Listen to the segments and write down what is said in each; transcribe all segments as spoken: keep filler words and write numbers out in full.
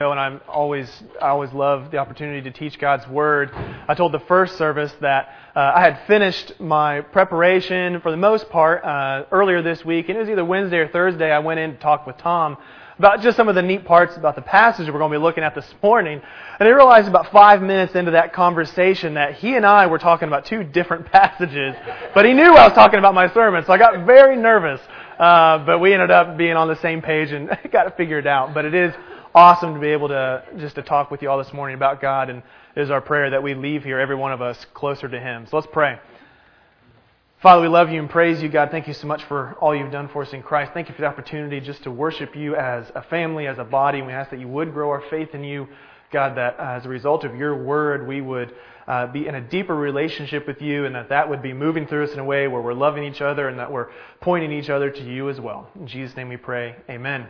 And I'm always, I always love the opportunity to teach God's Word. I told the first service that uh, I had finished my preparation for the most part uh, earlier this week, and it was either Wednesday or Thursday. I went in to talk with Tom about just some of the neat parts about the passage we're going to be looking at this morning. And I realized about five minutes into that conversation that he and I were talking about two different passages, but he knew I was talking about my sermon, so I got very nervous. Uh, but we ended up being on the same page and got it figured out. But it is awesome to be able to just to talk with you all this morning about God, and it is our prayer that we leave here, every one of us, closer to Him. So let's pray. Father, we love you and praise you, God. Thank you so much for all you've done for us in Christ. Thank you for the opportunity just to worship you as a family, as a body. And we ask that you would grow our faith in you, God, that as a result of your word, we would uh, be in a deeper relationship with you, and that that would be moving through us in a way where we're loving each other and that we're pointing each other to you as well. In Jesus' name we pray. Amen.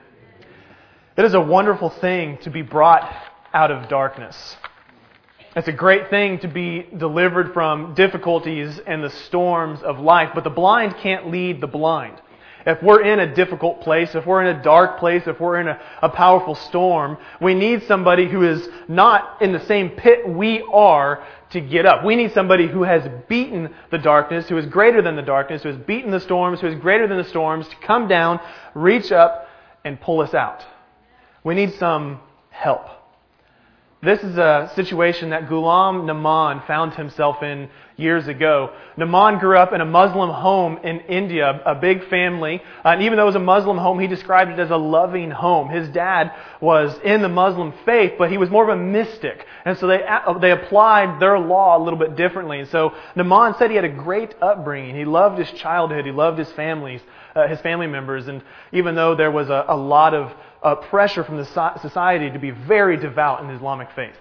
It is a wonderful thing to be brought out of darkness. It's a great thing to be delivered from difficulties and the storms of life, but the blind can't lead the blind. If we're in a difficult place, if we're in a dark place, if we're in a, a powerful storm, we need somebody who is not in the same pit we are to get up. We need somebody who has beaten the darkness, who is greater than the darkness, who has beaten the storms, who is greater than the storms, to come down, reach up, and pull us out. We need some help. This is a situation that Ghulam Naman found himself in years ago. Naman grew up in a Muslim home in India, a big family. And even though it was a Muslim home, he described it as a loving home. His dad was in the Muslim faith, but he was more of a mystic. And so they they applied their law a little bit differently. And so Naman said he had a great upbringing. He loved his childhood. He loved his families, uh, his family members. And even though there was a, a lot of Uh, pressure from the society to be very devout in the Islamic faith.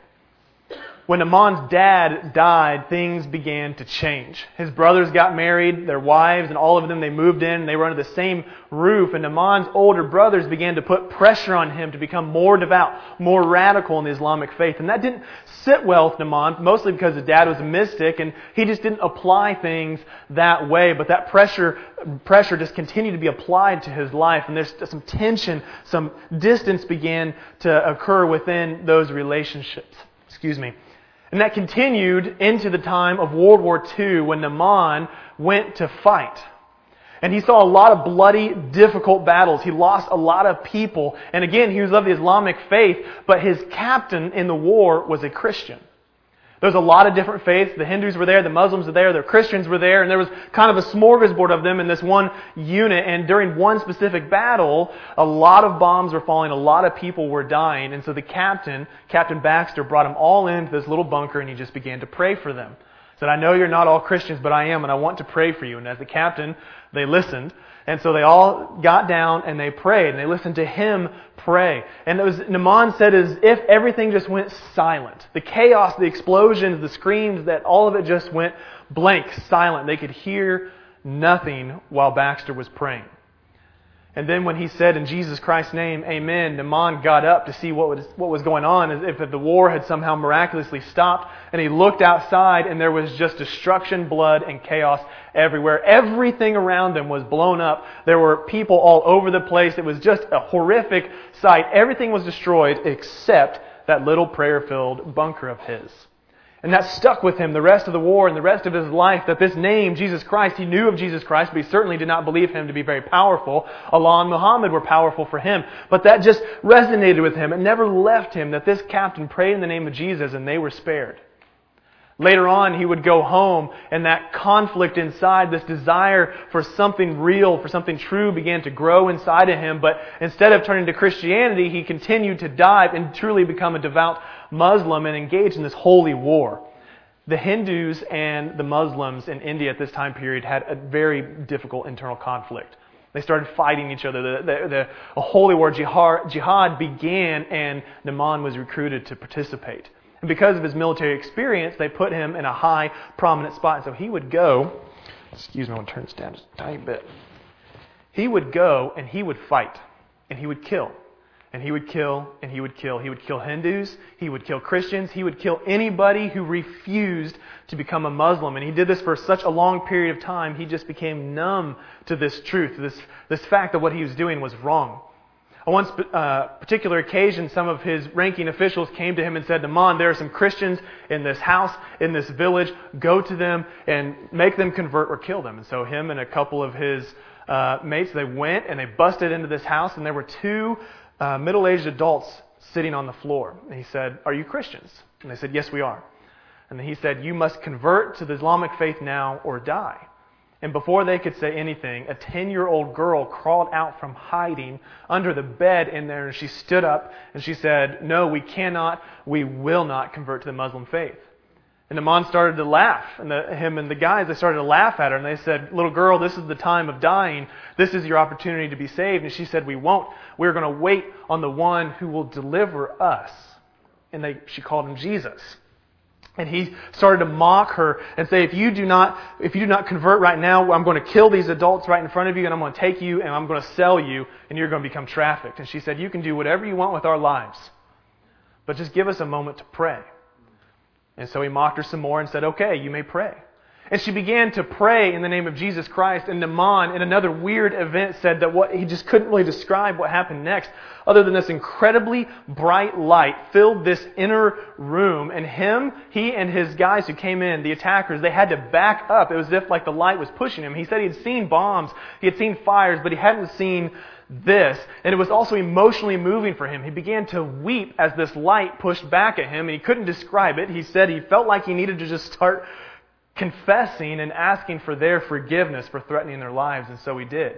When Naman's dad died, things began to change. His brothers got married, their wives, and all of them, they moved in, and they were under the same roof. And Naman's older brothers began to put pressure on him to become more devout, more radical in the Islamic faith. And that didn't sit well with Naman, mostly because his dad was a mystic, and he just didn't apply things that way. But that pressure pressure just continued to be applied to his life, and there's some tension, some distance began to occur within those relationships. Excuse me. And that continued into the time of World War Two, when Naman went to fight. And he saw a lot of bloody, difficult battles. He lost a lot of people. And again, he was of the Islamic faith, but his captain in the war was a Christian. There was a lot of different faiths. The Hindus were there, the Muslims were there, the Christians were there, and there was kind of a smorgasbord of them in this one unit. And during one specific battle, a lot of bombs were falling, a lot of people were dying. And so the captain, Captain Baxter, brought them all into this little bunker, and he just began to pray for them. He said, "I know you're not all Christians, but I am, and I want to pray for you." And as the captain, they listened. And so they all got down and they prayed, and they listened to him pray. And it was, Naman said, as if everything just went silent. The chaos, the explosions, the screams, that all of it just went blank, silent. They could hear nothing while Baxter was praying. And then when he said, "In Jesus Christ's name, amen," Naman got up to see what was, what was going on, as if the war had somehow miraculously stopped. And he looked outside, and there was just destruction, blood, and chaos everywhere. Everything around them was blown up. There were people all over the place. It was just a horrific sight. Everything was destroyed except that little prayer-filled bunker of his. And that stuck with him the rest of the war and the rest of his life, that this name, Jesus Christ, he knew of Jesus Christ, but he certainly did not believe him to be very powerful. Allah and Muhammad were powerful for him. But that just resonated with him. It never left him that this captain prayed in the name of Jesus and they were spared. Later on, he would go home, and that conflict inside, this desire for something real, for something true, began to grow inside of him. But instead of turning to Christianity, he continued to dive and truly become a devout Muslim and engage in this holy war. The Hindus and the Muslims in India at this time period had a very difficult internal conflict. They started fighting each other. The, the, the a holy war, jihad, jihad began, and Naman was recruited to participate. And because of his military experience, they put him in a high, prominent spot. And so he would go, excuse me, I want to turn this down just a tiny bit. He would go and he would fight, and he would kill. And he would kill, and he would kill. He would kill Hindus, he would kill Christians, he would kill anybody who refused to become a Muslim. And he did this for such a long period of time, he just became numb to this truth, this, this fact that what he was doing was wrong. On one uh, particular occasion, some of his ranking officials came to him and said, Naaman, there are some Christians in this house, in this village. Go to them and make them convert or kill them. And so him and a couple of his uh, mates, they went and they busted into this house, and there were two uh, middle-aged adults sitting on the floor. And he said, are you Christians? And they said, yes, we are. And then he said, you must convert to the Islamic faith now or die. And before they could say anything, a ten-year-old girl crawled out from hiding under the bed in there, and she stood up and she said, no, we cannot, we will not convert to the Muslim faith. And Naaman started to laugh, and the, him and the guys, they started to laugh at her, and they said, little girl, this is the time of dying. This is your opportunity to be saved. And she said, we won't. We're going to wait on the one who will deliver us. And they, she called him Jesus. And he started to mock her and say, if you do not, if you do not convert right now, I'm going to kill these adults right in front of you, and I'm going to take you and I'm going to sell you, and you're going to become trafficked. And she said, you can do whatever you want with our lives, but just give us a moment to pray. And so he mocked her some more and said, okay, you may pray. And she began to pray in the name of Jesus Christ. And Naaman, in another weird event, said that what he just couldn't really describe what happened next, other than this incredibly bright light filled this inner room. And him, he and his guys who came in, the attackers, they had to back up. It was as if like the light was pushing him. He said he had seen bombs, he had seen fires, but he hadn't seen this. And it was also emotionally moving for him. He began to weep as this light pushed back at him, and he couldn't describe it. He said he felt like he needed to just start confessing and asking for their forgiveness for threatening their lives, and so he did.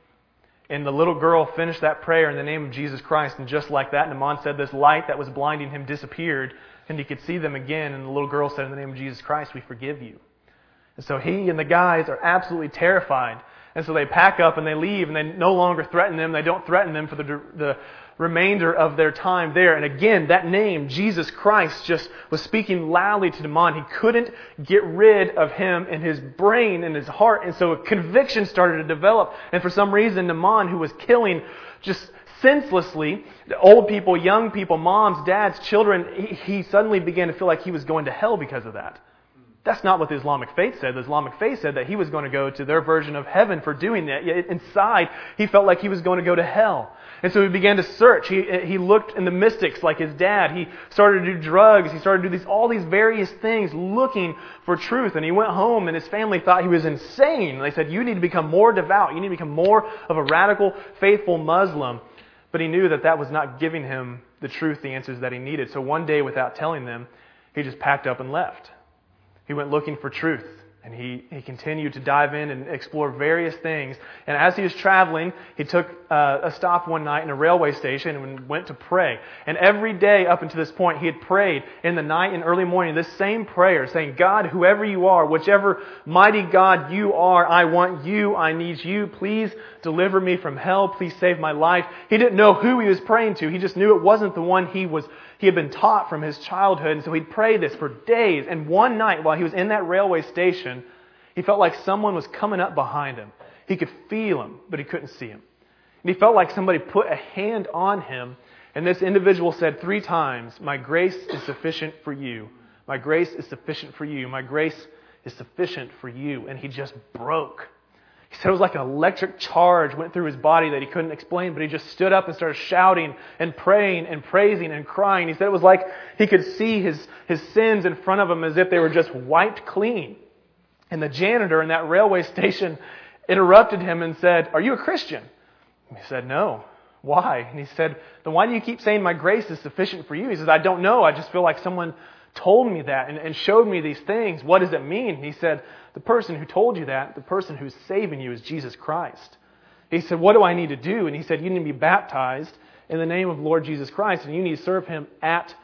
And the little girl finished that prayer in the name of Jesus Christ, and just like that, Naaman said this light that was blinding him disappeared, and he could see them again, and the little girl said, in the name of Jesus Christ, we forgive you. And so he and the guys are absolutely terrified, and so they pack up and they leave, and they no longer threaten them. They don't threaten them for the the remainder of their time there. And again, that name, Jesus Christ, just was speaking loudly to Naaman. He couldn't get rid of him in his brain and his heart. And so a conviction started to develop. And for some reason, Naaman, who was killing just senselessly, old people, young people, moms, dads, children, he, he suddenly began to feel like he was going to hell because of that. That's not what the Islamic faith said. The Islamic faith said that he was going to go to their version of heaven for doing that. Yet inside, he felt like he was going to go to hell. And so he began to search. He he looked in the mystics like his dad. He started to do drugs. He started to do these all these various things looking for truth. And he went home, and his family thought he was insane. They said, you need to become more devout. You need to become more of a radical, faithful Muslim. But he knew that that was not giving him the truth, the answers that he needed. So one day, without telling them, he just packed up and left. He went looking for truth, and he, he continued to dive in and explore various things. And as he was traveling, he took uh, a stop one night in a railway station and went to pray. And every day up until this point, he had prayed in the night and early morning this same prayer, saying, God, whoever you are, whichever mighty God you are, I want you, I need you. Please deliver me from hell. Please save my life. He didn't know who he was praying to. He just knew it wasn't the one he was He had been taught from his childhood, and so he'd pray this for days. And one night, while he was in that railway station, he felt like someone was coming up behind him. He could feel him, but he couldn't see him. And he felt like somebody put a hand on him, and this individual said three times, my grace is sufficient for you. My grace is sufficient for you. My grace is sufficient for you. And he just broke. He said it was like an electric charge went through his body that he couldn't explain, but he just stood up and started shouting and praying and praising and crying. He said it was like he could see his, his sins in front of him as if they were just wiped clean. And the janitor in that railway station interrupted him and said, are you a Christian? And he said, no. Why? And he said, then why do you keep saying my grace is sufficient for you? He says, I don't know. I just feel like someone told me that and, and showed me these things. What does it mean? And he said, the person who told you that, the person who's saving you is Jesus Christ. He said, what do I need to do? And he said, you need to be baptized in the name of Lord Jesus Christ, and you need to serve Him at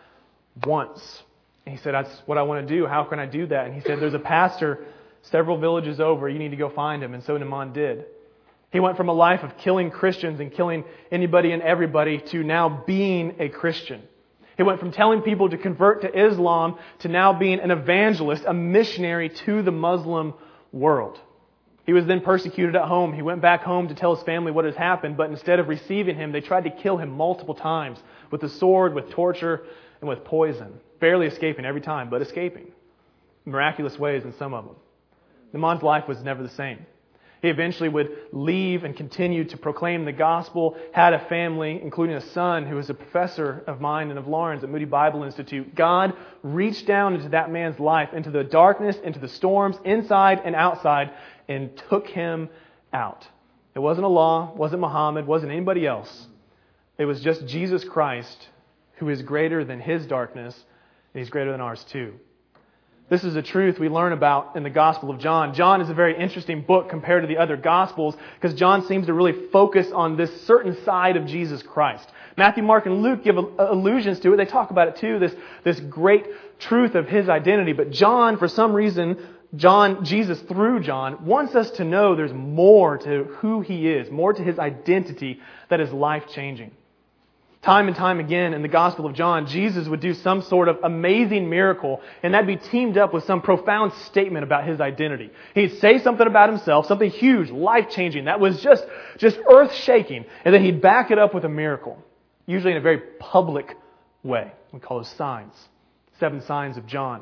once. And he said, that's what I want to do. How can I do that? And he said, there's a pastor several villages over. You need to go find him. And so Naaman did. He went from a life of killing Christians and killing anybody and everybody to now being a Christian. He went from telling people to convert to Islam to now being an evangelist, a missionary to the Muslim world. He was then persecuted at home. He went back home to tell his family what had happened, but instead of receiving him, they tried to kill him multiple times with the sword, with torture, and with poison. Barely escaping every time, but escaping. Miraculous ways in some of them. Naaman's life was never the same. He eventually would leave and continue to proclaim the gospel, had a family, including a son who was a professor of mine and of Lauren's at Moody Bible Institute. God reached down into that man's life, into the darkness, into the storms, inside and outside, and took him out. It wasn't Allah, wasn't Muhammad, wasn't anybody else. It was just Jesus Christ, who is greater than his darkness, and he's greater than ours too. This is a truth we learn about in the Gospel of John. John is a very interesting book compared to the other Gospels because John seems to really focus on this certain side of Jesus Christ. Matthew, Mark, and Luke give allusions to it. They talk about it too, this, this great truth of his identity. But John, for some reason, John, Jesus through John, wants us to know there's more to who he is, more to his identity that is life-changing. Time and time again in the Gospel of John, Jesus would do some sort of amazing miracle, and that'd be teamed up with some profound statement about his identity. He'd say something about himself, something huge, life-changing, that was just, just earth-shaking, and then he'd back it up with a miracle, usually in a very public way. We call those signs. Seven signs of John.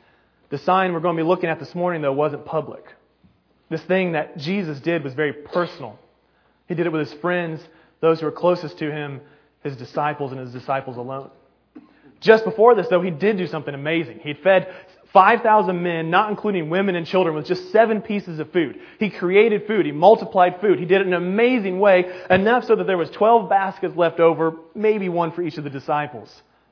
The sign we're going to be looking at this morning, though, wasn't public. This thing that Jesus did was very personal. He did it with his friends, those who were closest to him, his disciples and his disciples alone. Just before this, though, he did do something amazing. He'd fed five thousand men, not including women and children, with just seven pieces of food. He created food. He multiplied food. He did it in an amazing way, enough so that there was twelve baskets left over, maybe one for each of the disciples.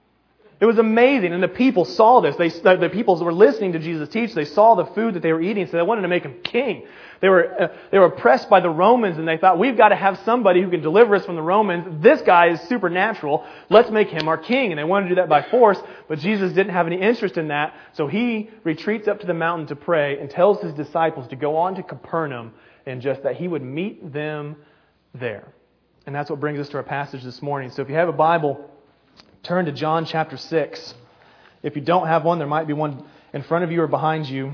It was amazing, and the people saw this. They, the people were listening to Jesus teach. They saw the food that they were eating, so they wanted to make him king. They were uh, they were oppressed by the Romans, and they thought, we've got to have somebody who can deliver us from the Romans. This guy is supernatural. Let's make him our king. And they wanted to do that by force, but Jesus didn't have any interest in that. So he retreats up to the mountain to pray and tells his disciples to go on to Capernaum, and just that he would meet them there. And that's what brings us to our passage this morning. So if you have a Bible, turn to John chapter six. If you don't have one, there might be one in front of you or behind you.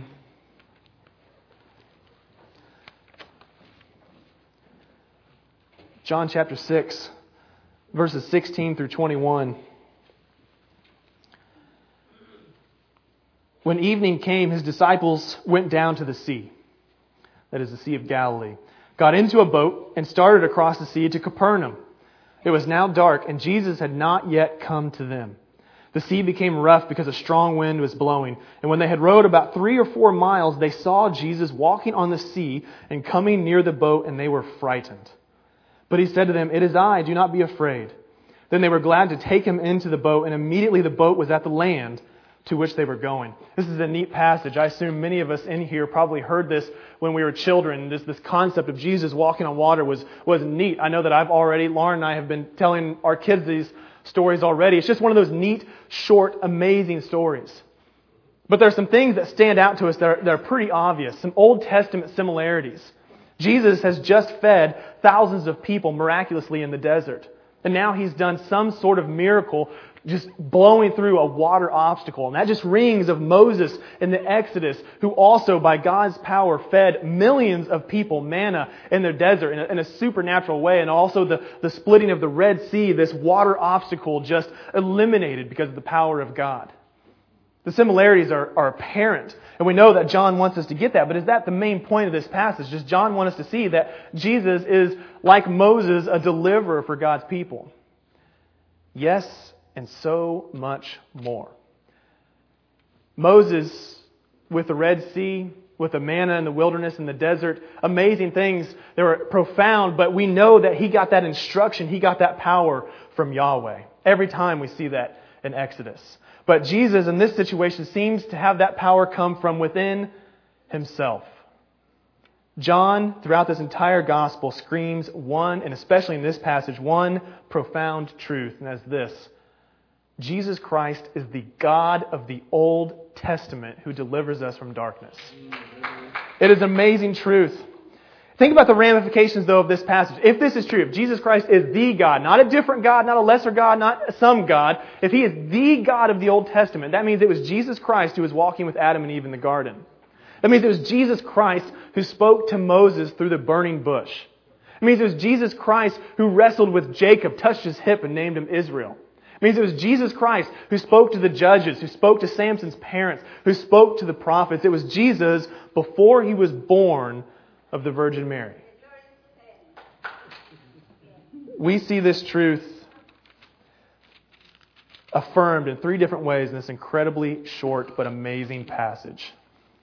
John chapter six, verses sixteen through twenty-one. When evening came, his disciples went down to the sea, that is the Sea of Galilee, got into a boat, and started across the sea to Capernaum. It was now dark, and Jesus had not yet come to them. The sea became rough because a strong wind was blowing. And when they had rowed about three or four miles, they saw Jesus walking on the sea and coming near the boat, and they were frightened. But he said to them, "It is I, do not be afraid." Then they were glad to take him into the boat, and immediately the boat was at the land to which they were going. This is a neat passage. I assume many of us in here probably heard this when we were children. This this concept of Jesus walking on water was, was neat. I know that I've already, Lauren and I have been telling our kids these stories already. It's just one of those neat, short, amazing stories. But there are some things that stand out to us that are, that are pretty obvious. Some Old Testament similarities. Jesus has just fed thousands of people miraculously in the desert. And now he's done some sort of miracle just blowing through a water obstacle. And that just rings of Moses in the Exodus, who also, by God's power, fed millions of people manna in the desert in a, in a supernatural way. And also the, the splitting of the Red Sea, this water obstacle just eliminated because of the power of God. The similarities are, are apparent. And we know that John wants us to get that. But is that the main point of this passage? Does John want us to see that Jesus is, like Moses, a deliverer for God's people? Yes, and so much more. Moses, with the Red Sea, with the manna in the wilderness and the desert, amazing things. They were profound, but we know that he got that instruction, he got that power from Yahweh. Every time we see that in Exodus. But Jesus, in this situation, seems to have that power come from within himself. John, throughout this entire gospel, screams one, and especially in this passage, one profound truth, and that's this. Jesus Christ is the God of the Old Testament who delivers us from darkness. It is amazing truth. Think about the ramifications, though, of this passage. If this is true, if Jesus Christ is the God, not a different God, not a lesser God, not some God, if He is the God of the Old Testament, that means it was Jesus Christ who was walking with Adam and Eve in the garden. That means it was Jesus Christ who spoke to Moses through the burning bush. It means it was Jesus Christ who wrestled with Jacob, touched his hip, and named him Israel. It means it was Jesus Christ who spoke to the judges, who spoke to Samson's parents, who spoke to the prophets. It was Jesus, before he was born, of the Virgin Mary. We see this truth affirmed in three different ways in this incredibly short but amazing passage.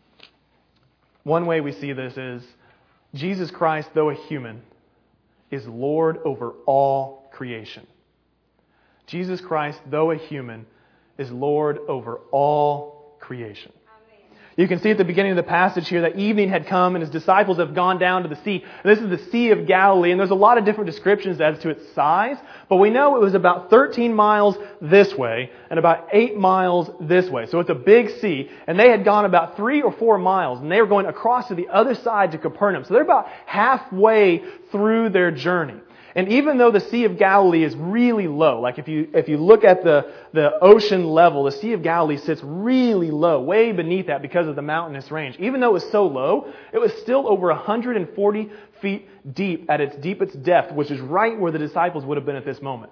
One way we see this is Jesus Christ, though a human, is Lord over all creation. Jesus Christ, though a human, is Lord over all creation. You can see at the beginning of the passage here that evening had come and His disciples have gone down to the sea. And this is the Sea of Galilee, and there's a lot of different descriptions as to its size, but we know it was about thirteen miles this way and about eight miles this way. So it's a big sea, and they had gone about three or four miles, and they were going across to the other side to Capernaum. So they're about halfway through their journey. And even though the Sea of Galilee is really low, like if you if you look at the, the ocean level, the Sea of Galilee sits really low, way beneath that because of the mountainous range. Even though it was so low, it was still over one hundred forty feet deep at its deepest depth, which is right where the disciples would have been at this moment.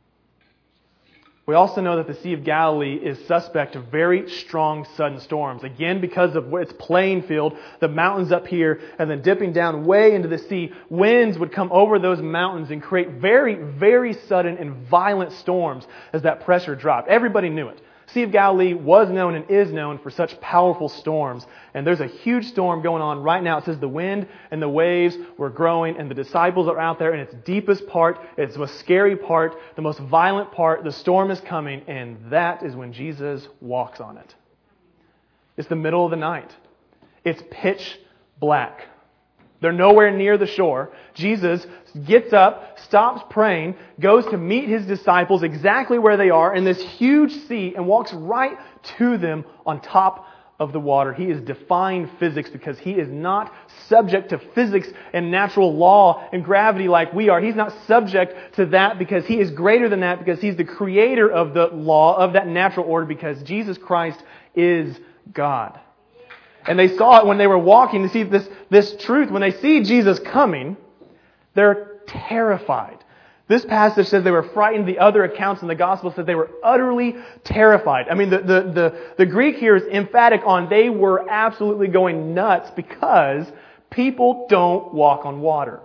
We also know that the Sea of Galilee is suspect to very strong sudden storms. Again, because of its playing field, the mountains up here, and then dipping down way into the sea, winds would come over those mountains and create very, very sudden and violent storms as that pressure dropped. Everybody knew it. Sea of Galilee was known and is known for such powerful storms. And there's a huge storm going on right now. It says the wind and the waves were growing, and the disciples are out there in its deepest part, its most scary part, the most violent part. The storm is coming, and that is when Jesus walks on it. It's the middle of the night. It's pitch black. They're nowhere near the shore. Jesus gets up, stops praying, goes to meet His disciples exactly where they are in this huge sea and walks right to them on top of the water. He is defying physics because He is not subject to physics and natural law and gravity like we are. He's not subject to that because He is greater than that, because He's the creator of the law, of that natural order, because Jesus Christ is God. And they saw it when they were walking to see this, this truth. When they see Jesus coming, they're terrified. This passage says they were frightened. The other accounts in the Gospel said they were utterly terrified. I mean, the, the, the, the Greek here is emphatic on they were absolutely going nuts because people don't walk on water.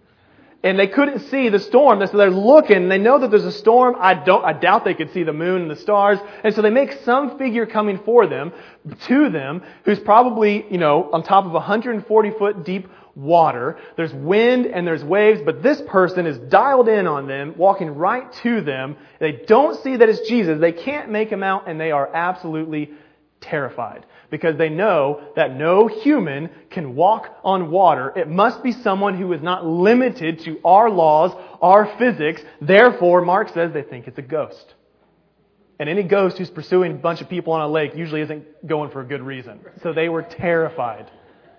And they couldn't see the storm. So they're looking. They know that there's a storm. I don't. I doubt they could see the moon and the stars. And so they make some figure coming for them, to them, who's probably, you know, on top of one hundred forty foot deep water. There's wind and there's waves, but this person is dialed in on them, walking right to them. They don't see that it's Jesus. They can't make Him out, and they are absolutely terrified because they know that no human can walk on water. It must be someone who is not limited to our laws, our physics. Therefore, Mark says they think it's a ghost. And any ghost who's pursuing a bunch of people on a lake usually isn't going for a good reason. So they were terrified.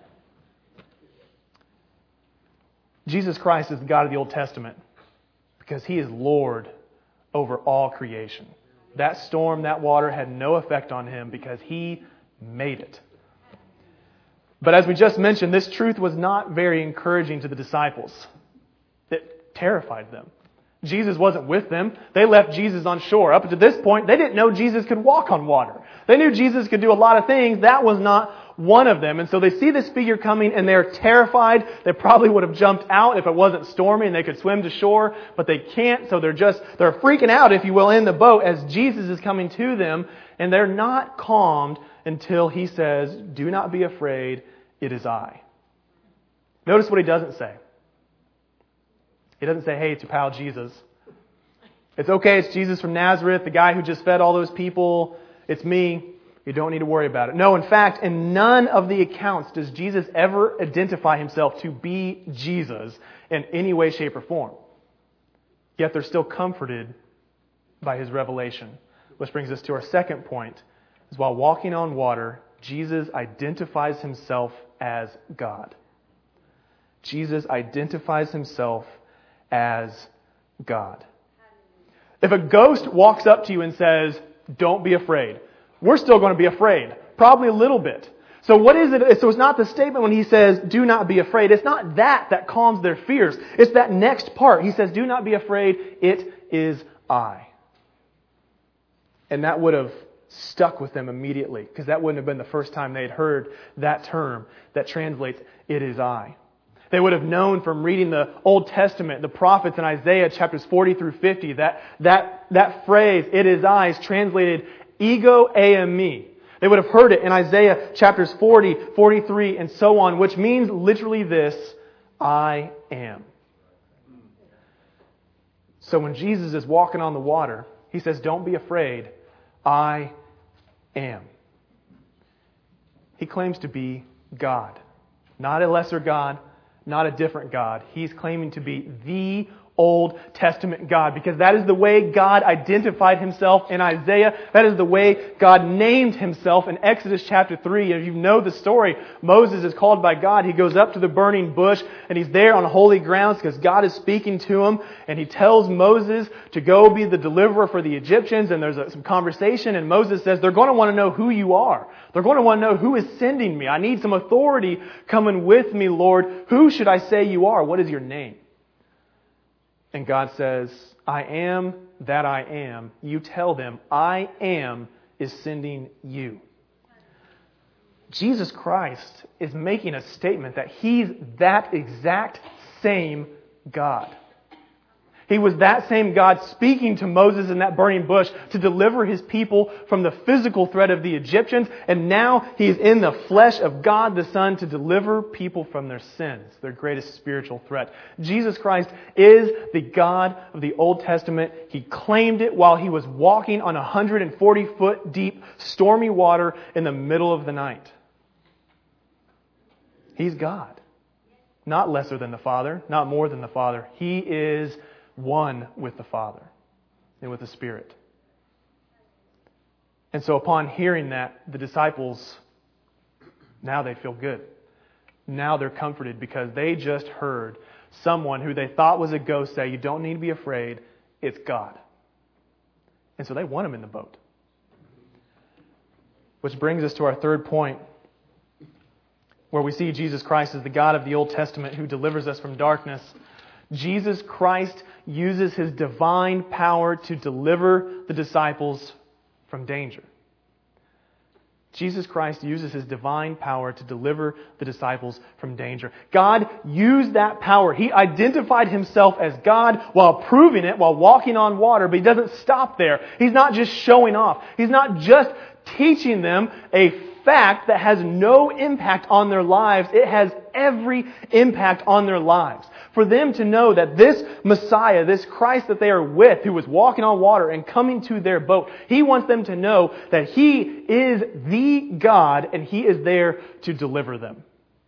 Jesus Christ is the God of the Old Testament because He is Lord over all creation. That storm, that water had no effect on Him because He made it. But as we just mentioned, this truth was not very encouraging to the disciples. It terrified them. Jesus wasn't with them. They left Jesus on shore. Up to this point, they didn't know Jesus could walk on water. They knew Jesus could do a lot of things. That was not one of them. And so they see this figure coming and they're terrified. They probably would have jumped out if it wasn't stormy and they could swim to shore, but they can't. So they're just, they're freaking out, if you will, in the boat as Jesus is coming to them. And they're not calmed until He says, "Do not be afraid, it is I." Notice what He doesn't say. He doesn't say, "Hey, it's your pal Jesus. It's okay, it's Jesus from Nazareth, the guy who just fed all those people. It's me. You don't need to worry about it." No, in fact, in none of the accounts does Jesus ever identify Himself to be Jesus in any way, shape, or form. Yet they're still comforted by His revelation. Which brings us to our second point, is while walking on water, Jesus identifies Himself as God. Jesus identifies Himself as God. If a ghost walks up to you and says, "Don't be afraid," we're still going to be afraid. Probably a little bit. So what is it? So it's not the statement when He says, "Do not be afraid." It's not that that calms their fears. It's that next part. He says, "Do not be afraid. It is I." And that would have stuck with them immediately, because that wouldn't have been the first time they had heard that term that translates, "It is I." They would have known from reading the Old Testament, the prophets in Isaiah chapters forty through fifty, that that, that phrase, "it is I," is translated ego eimi. They would have heard it in Isaiah chapters forty, forty-three, and so on, which means literally this: I am. So when Jesus is walking on the water, He says, "Don't be afraid, I am." He claims to be God. Not a lesser God, not a different God. He's claiming to be the Old Testament God, because that is the way God identified Himself in Isaiah. That is the way God named Himself in Exodus chapter three. And if you know the story, Moses is called by God. He goes up to the burning bush and he's there on holy grounds because God is speaking to him. And He tells Moses to go be the deliverer for the Egyptians. And there's a, some conversation, and Moses says, "They're going to want to know who you are. They're going to want to know who is sending me. I need some authority coming with me, Lord. Who should I say you are? What is your name?" And God says, "I am that I am. You tell them, I am is sending you." Jesus Christ is making a statement that He's that exact same God. He was that same God speaking to Moses in that burning bush to deliver His people from the physical threat of the Egyptians. And now He is in the flesh of God the Son to deliver people from their sins, their greatest spiritual threat. Jesus Christ is the God of the Old Testament. He claimed it while He was walking on one hundred forty foot deep stormy water in the middle of the night. He's God. Not lesser than the Father, not more than the Father. He is one with the Father and with the Spirit. And so upon hearing that, the disciples, now they feel good. Now they're comforted because they just heard someone who they thought was a ghost say, "You don't need to be afraid, it's God." And so they want Him in the boat. Which brings us to our third point, where we see Jesus Christ as the God of the Old Testament who delivers us from darkness. Jesus Christ uses His divine power to deliver the disciples from danger. Jesus Christ uses His divine power to deliver the disciples from danger. God used that power. He identified Himself as God while proving it, while walking on water, but He doesn't stop there. He's not just showing off. He's not just teaching them a fact that has no impact on their lives. It has every impact on their lives. For them to know that this Messiah, this Christ that they are with, who was walking on water and coming to their boat, He wants them to know that He is the God and He is there to deliver them.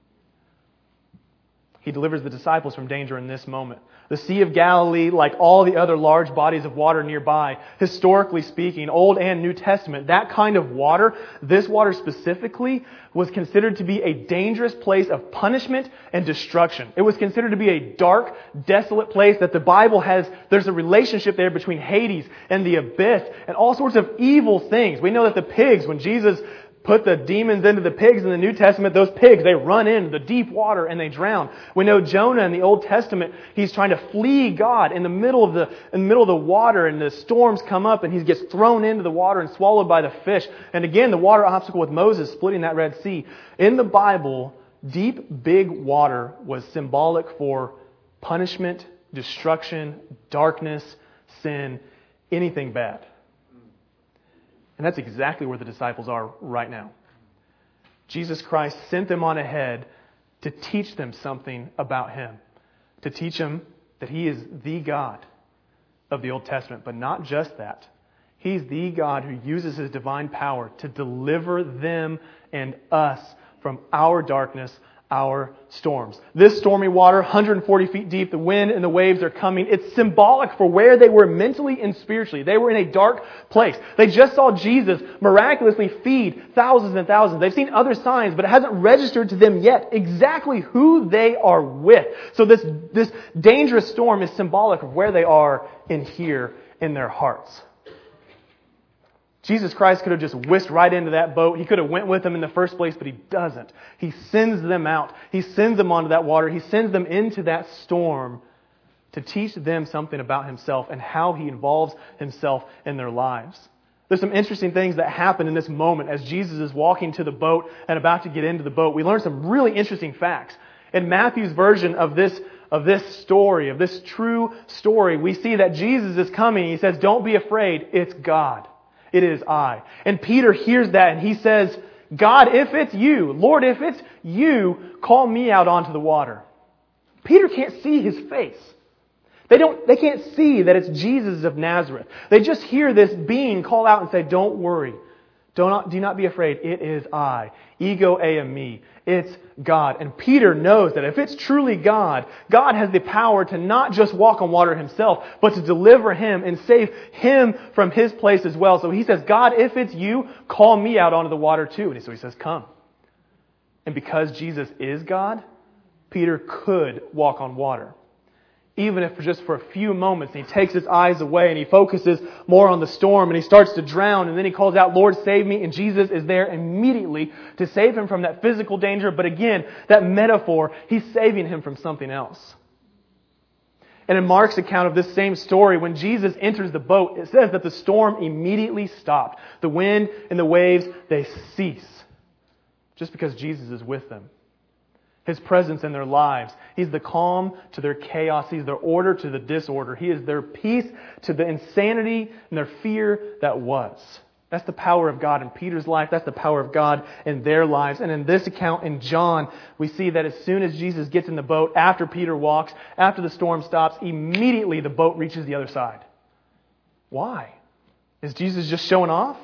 He delivers the disciples from danger in this moment. The Sea of Galilee, like all the other large bodies of water nearby, historically speaking, Old and New Testament, that kind of water, this water specifically, was considered to be a dangerous place of punishment and destruction. It was considered to be a dark, desolate place that the Bible has, there's a relationship there between Hades and the abyss and all sorts of evil things. We know that the pigs, when Jesus put the demons into the pigs in the New Testament, those pigs, they run into the deep water and they drown. We know Jonah in the Old Testament, he's trying to flee God in the middle of the in the middle of the water, and the storms come up and he gets thrown into the water and swallowed by the fish. And again, the water obstacle with Moses splitting that Red Sea. In the Bible, deep, big water was symbolic for punishment, destruction, darkness, sin, anything bad. And that's exactly where the disciples are right now. Jesus Christ sent them on ahead to teach them something about Him. To teach them that He is the God of the Old Testament. But not just that. He's the God who uses His divine power to deliver them and us from our darkness, our storms. This stormy water, one hundred forty feet deep, the wind and the waves are coming. It's symbolic for where they were mentally and spiritually. They were in a dark place. They just saw Jesus miraculously feed thousands and thousands. They've seen other signs, but it hasn't registered to them yet exactly who they are with. So this, this dangerous storm is symbolic of where they are in here in their hearts. Jesus Christ could have just whisked right into that boat. He could have went with them in the first place, but He doesn't. He sends them out. He sends them onto that water. He sends them into that storm to teach them something about Himself and how He involves Himself in their lives. There's some interesting things that happen in this moment as Jesus is walking to the boat and about to get into the boat. We learn some really interesting facts. In Matthew's version of this, of this story, of this true story, we see that Jesus is coming. He says, don't be afraid. It's God. It is I. And Peter hears that and he says, God, if it's you, Lord, if it's you, call me out onto the water. Peter can't see his face. They don't, they can't see that it's Jesus of Nazareth. They just hear this being call out and say, don't worry. Do not, do not be afraid. It is I. Ego eimi. It's God. And Peter knows that if it's truly God, God has the power to not just walk on water himself, but to deliver him and save him from his place as well. So he says, God, if it's you, call me out onto the water too. And so he says, come. And because Jesus is God, Peter could walk on water. Even if just for a few moments, and he takes his eyes away and he focuses more on the storm and he starts to drown and then he calls out, Lord, save me. And Jesus is there immediately to save him from that physical danger. But again, that metaphor, he's saving him from something else. And in Mark's account of this same story, when Jesus enters the boat, it says that the storm immediately stopped. The wind and the waves, they cease. Just because Jesus is with them. His presence in their lives. He's the calm to their chaos. He's their order to the disorder. He is their peace to the insanity and their fear that was. That's the power of God in Peter's life. That's the power of God in their lives. And in this account in John, we see that as soon as Jesus gets in the boat, after Peter walks, after the storm stops, immediately the boat reaches the other side. Why? Is Jesus just showing off?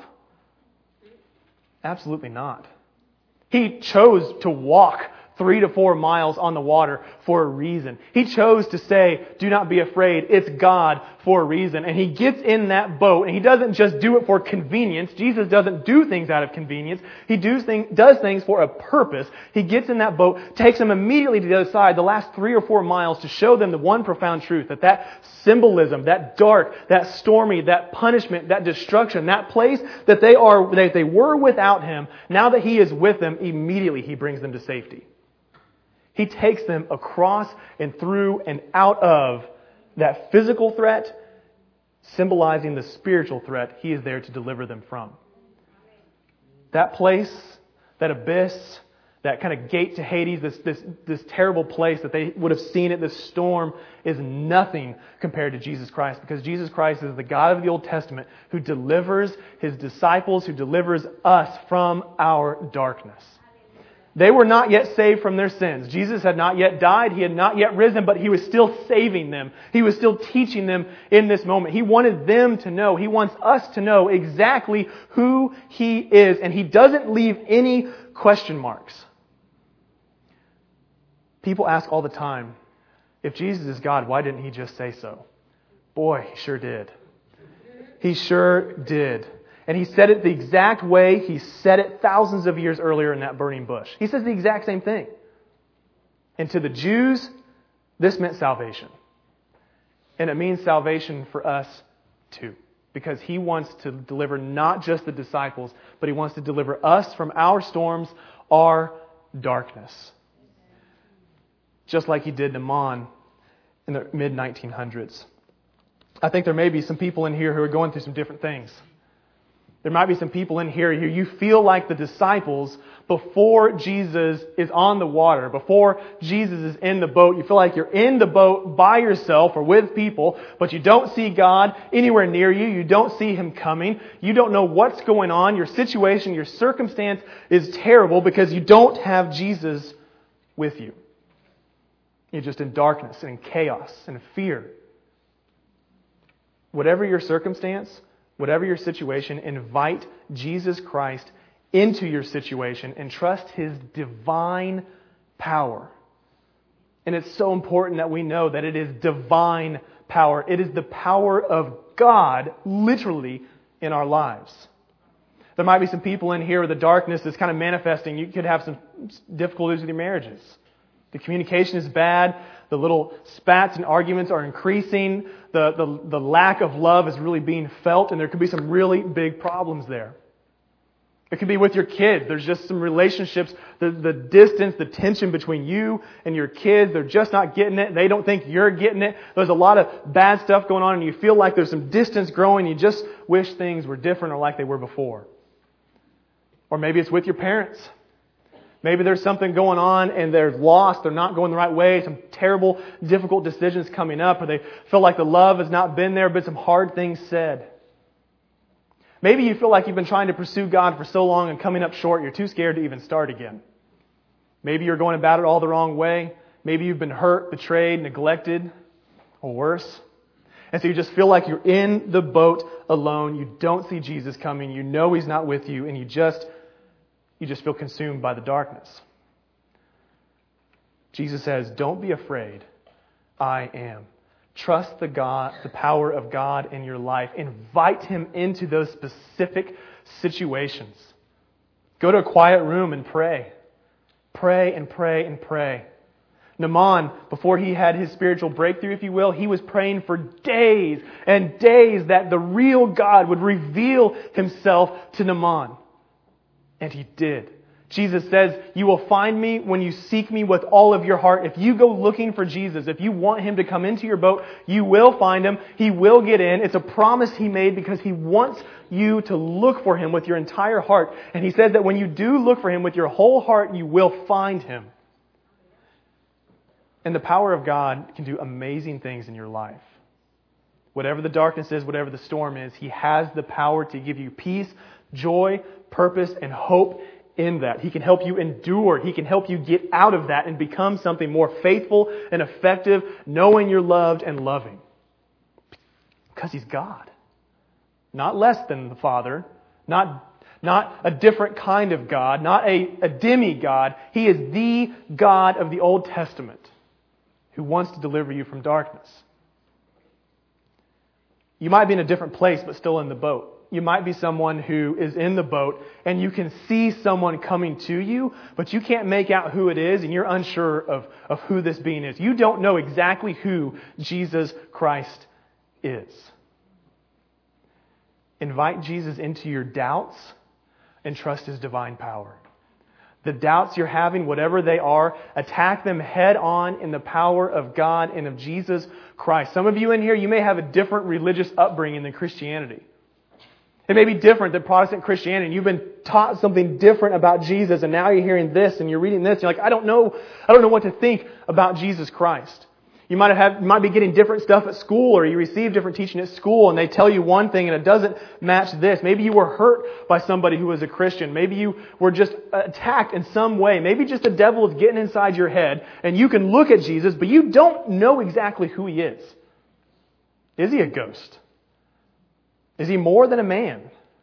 Absolutely not. He chose to walk three to four miles on the water for a reason. He chose to say, do not be afraid, it's God for a reason. And he gets in that boat and he doesn't just do it for convenience. Jesus doesn't do things out of convenience. He does things, does things for a purpose. He gets in that boat, takes them immediately to the other side, the last three or four miles, to show them the one profound truth, that that symbolism, that dark, that stormy, that punishment, that destruction, that place that they are, that they were without him, now that he is with them, immediately he brings them to safety. He takes them across and through and out of that physical threat, symbolizing the spiritual threat he is there to deliver them from. That place, that abyss, that kind of gate to Hades, this, this, this terrible place that they would have seen at this storm, is nothing compared to Jesus Christ, because Jesus Christ is the God of the Old Testament who delivers his disciples, who delivers us from our darkness. They were not yet saved from their sins. Jesus had not yet died. He had not yet risen, but he was still saving them. He was still teaching them in this moment. He wanted them to know. He wants us to know exactly who he is. And he doesn't leave any question marks. People ask all the time, if Jesus is God, why didn't he just say so? Boy, he sure did. He sure did. And he said it the exact way he said it thousands of years earlier in that burning bush. He says the exact same thing. And to the Jews, this meant salvation. And it means salvation for us too. Because he wants to deliver not just the disciples, but he wants to deliver us from our storms, our darkness. Just like he did Naaman in the mid nineteen hundreds. I think there may be some people in here who are going through some different things. There might be some people in here who you feel like the disciples before Jesus is on the water, before Jesus is in the boat. You feel like you're in the boat by yourself or with people, but you don't see God anywhere near you. You don't see him coming. You don't know what's going on. Your situation, your circumstance is terrible because you don't have Jesus with you. You're just in darkness and in chaos and in fear. Whatever your circumstance, whatever your situation, invite Jesus Christ into your situation and trust his divine power. And it's so important that we know that it is divine power. It is the power of God, literally, in our lives. There might be some people in here where the darkness is kind of manifesting. You could have some difficulties with your marriages. The communication is bad. The little spats and arguments are increasing. The, the, the lack of love is really being felt, and there could be some really big problems there. It could be with your kids. There's just some relationships, the, the distance, the tension between you and your kids, they're just not getting it. They don't think you're getting it. There's a lot of bad stuff going on, and you feel like there's some distance growing. You just wish things were different or like they were before. Or maybe it's with your parents. Maybe there's something going on and they're lost, they're not going the right way, some terrible, difficult decisions coming up, or they feel like the love has not been there, but some hard things said. Maybe you feel like you've been trying to pursue God for so long and coming up short, you're too scared to even start again. Maybe you're going about it all the wrong way. Maybe you've been hurt, betrayed, neglected, or worse. And so you just feel like you're in the boat alone. You don't see Jesus coming. You know He's not with you, and you just you just feel consumed by the darkness. Jesus says, "Don't be afraid. I am." Trust the God, the power of God in your life. Invite Him into those specific situations. Go to a quiet room and pray. Pray and pray and pray. Naaman, before he had his spiritual breakthrough, if you will, he was praying for days and days that the real God would reveal Himself to Naaman. And He did. Jesus says, "You will find me when you seek me with all of your heart." If you go looking for Jesus, if you want Him to come into your boat, you will find Him. He will get in. It's a promise He made because He wants you to look for Him with your entire heart. And He says that when you do look for Him with your whole heart, you will find Him. And the power of God can do amazing things in your life. Whatever the darkness is, whatever the storm is, He has the power to give you peace, joy, purpose, and hope in that. He can help you endure. He can help you get out of that and become something more faithful and effective, knowing you're loved and loving. Because He's God. Not less than the Father. Not, not a different kind of God. Not a, a demigod. He is the God of the Old Testament who wants to deliver you from darkness. You might be in a different place, but still in the boat. You might be someone who is in the boat and you can see someone coming to you, but you can't make out who it is and you're unsure of, of who this being is. You don't know exactly who Jesus Christ is. Invite Jesus into your doubts and trust His divine power. The doubts you're having, whatever they are, attack them head on in the power of God and of Jesus Christ. Some of you in here, you may have a different religious upbringing than Christianity. It may be different than Protestant Christianity. You've been taught something different about Jesus, and now you're hearing this and you're reading this. And you're like, I don't know, I don't know what to think about Jesus Christ. You might have, you might be getting different stuff at school, or you receive different teaching at school, and they tell you one thing and it doesn't match this. Maybe you were hurt by somebody who was a Christian. Maybe you were just attacked in some way. Maybe just the devil is getting inside your head, and you can look at Jesus, but you don't know exactly who He is. Is He a ghost? Is He more than a man?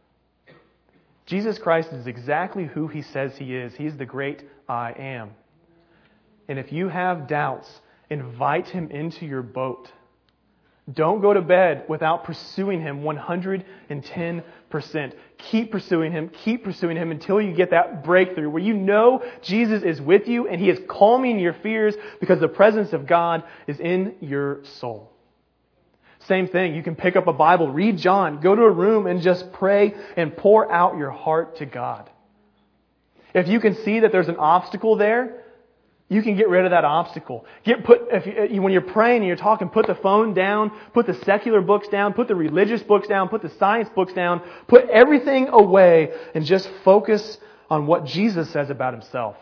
Jesus Christ is exactly who He says He is. He's the great I am. And if you have doubts, invite Him into your boat. Don't go to bed without pursuing Him one hundred ten percent. Keep pursuing Him. Keep pursuing Him until you get that breakthrough where you know Jesus is with you and He is calming your fears because the presence of God is in your soul. Same thing. You can pick up a Bible, read John, go to a room and just pray and pour out your heart to God. If you can see that there's an obstacle there, you can get rid of that obstacle. Get put if you, when you're praying and you're talking, put the phone down, put the secular books down, put the religious books down, put the science books down, put everything away and just focus on what Jesus says about Himself.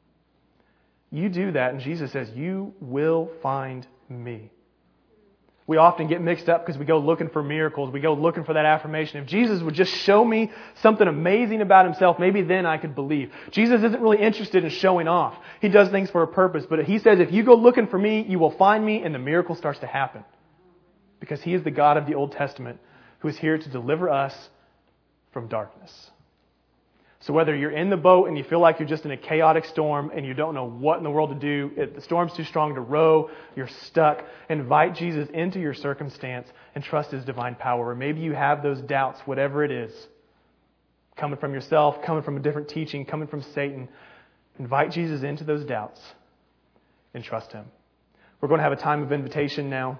You do that and Jesus says, "You will find me." We often get mixed up because we go looking for miracles. We go looking for that affirmation. If Jesus would just show me something amazing about Himself, maybe then I could believe. Jesus isn't really interested in showing off. He does things for a purpose. But He says, if you go looking for me, you will find me, and the miracle starts to happen. Because He is the God of the Old Testament who is here to deliver us from darkness. So whether you're in the boat and you feel like you're just in a chaotic storm and you don't know what in the world to do, if the storm's too strong to row, you're stuck, invite Jesus into your circumstance and trust His divine power. Or maybe you have those doubts, whatever it is, coming from yourself, coming from a different teaching, coming from Satan. Invite Jesus into those doubts and trust Him. We're going to have a time of invitation now.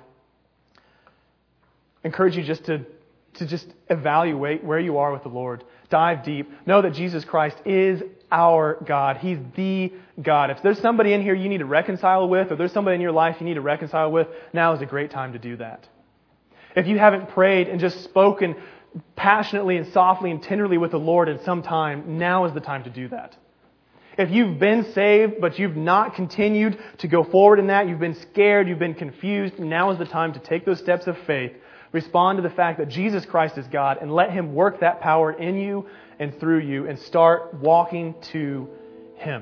I encourage you just to to just evaluate where you are with the Lord. Dive deep. Know that Jesus Christ is our God. He's the God. If there's somebody in here you need to reconcile with, or there's somebody in your life you need to reconcile with, now is a great time to do that. If you haven't prayed and just spoken passionately and softly and tenderly with the Lord in some time, now is the time to do that. If you've been saved, but you've not continued to go forward in that, you've been scared, you've been confused, now is the time to take those steps of faith, respond to the fact that Jesus Christ is God, and let Him work that power in you and through you, and start walking to Him.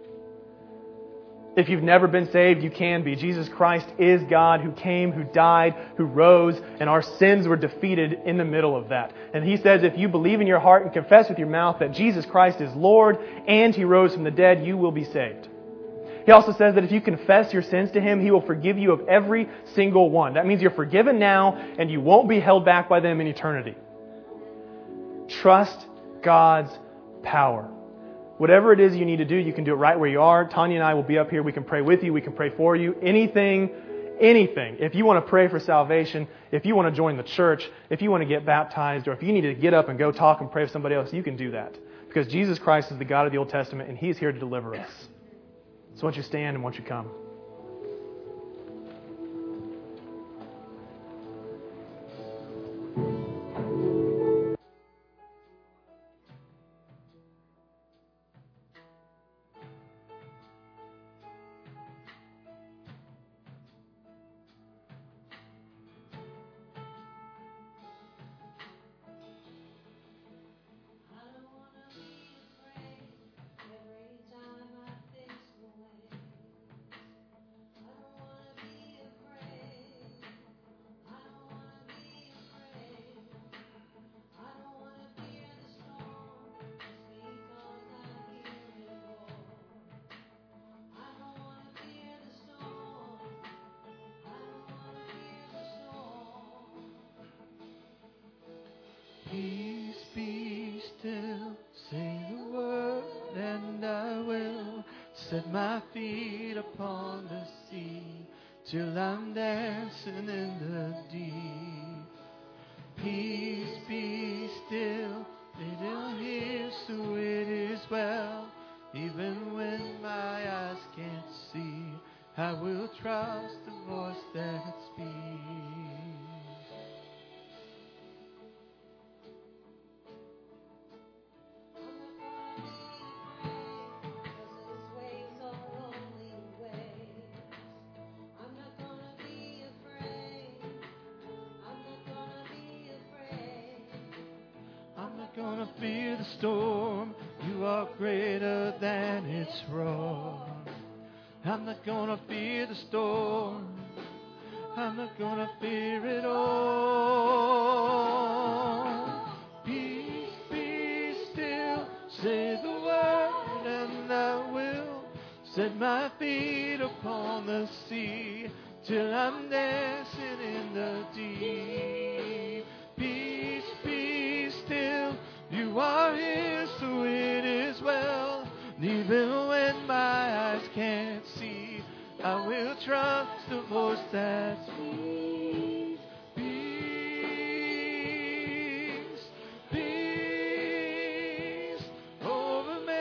If you've never been saved, you can be. Jesus Christ is God who came, who died, who rose, and our sins were defeated in the middle of that. And He says if you believe in your heart and confess with your mouth that Jesus Christ is Lord and He rose from the dead, you will be saved. He also says that if you confess your sins to Him, He will forgive you of every single one. That means you're forgiven now and you won't be held back by them in eternity. Trust God's power. Whatever it is you need to do, you can do it right where you are. Tanya and I will be up here. We can pray with you. We can pray for you. Anything, anything. If you want to pray for salvation, if you want to join the church, if you want to get baptized, or if you need to get up and go talk and pray with somebody else, you can do that. Because Jesus Christ is the God of the Old Testament, and He's here to deliver us. So why don't you stand and why don't you come? Peace be still, say the word, and I will set my feet upon the sea till I'm dancing in the deep. Peace be still, little here, so it is well. Even when my eyes can't see, I will trust the voice that speaks. Gonna fear the storm, you are greater than its roar. I'm not gonna fear the storm, I'm not gonna fear it all. Peace be still, say the word and I will set my feet upon the sea till I'm dancing in the deep. Peace be still, you are here, so it is well. Even when my eyes can't see, I will trust the voice that speaks. Peace, peace over me.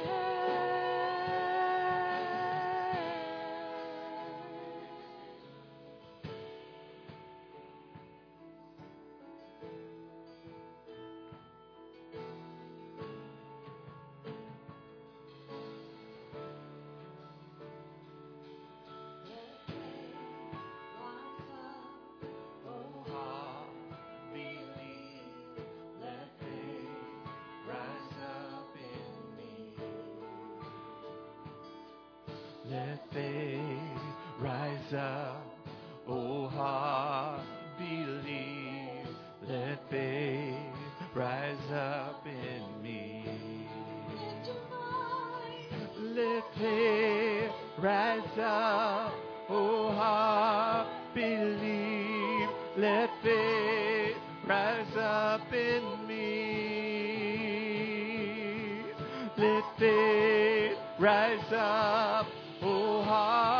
Let faith rise up, oh heart, believe. Let faith rise up in me. Let faith rise up, oh heart, believe. Let faith rise up in me. Let faith rise up. Oh, heart.